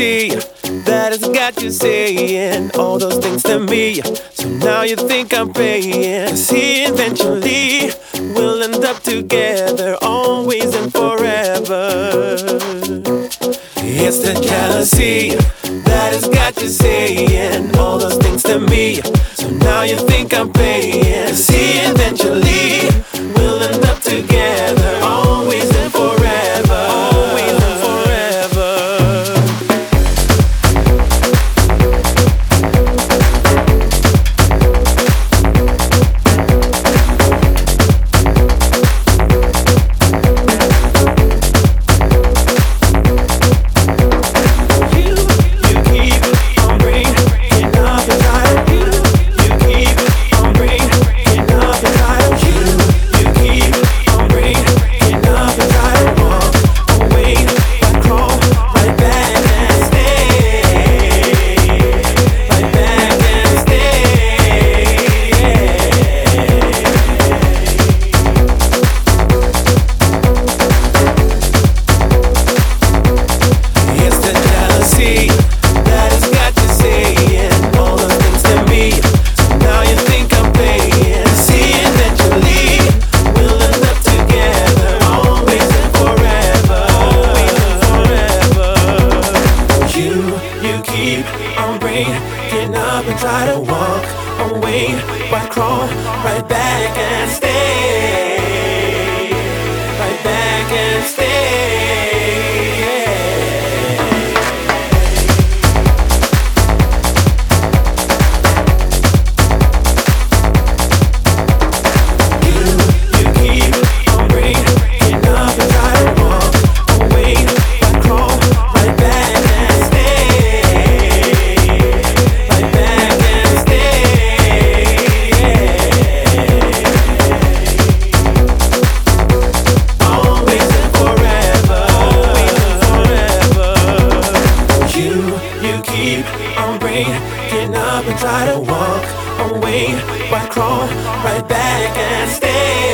jealousy that has got you saying all those things to me. So now you think I'm paying. 'Cause he eventually will end up together, always and forever. It's the jealousy that has got you saying all those things to me. So now you think I'm paying. 'Cause he eventually will end up together, always and forever. Always and forever. Getting up and try to walk away, but crawl right back and stay, right back and stay. Getting up and try to walk away, but crawl right back and stay.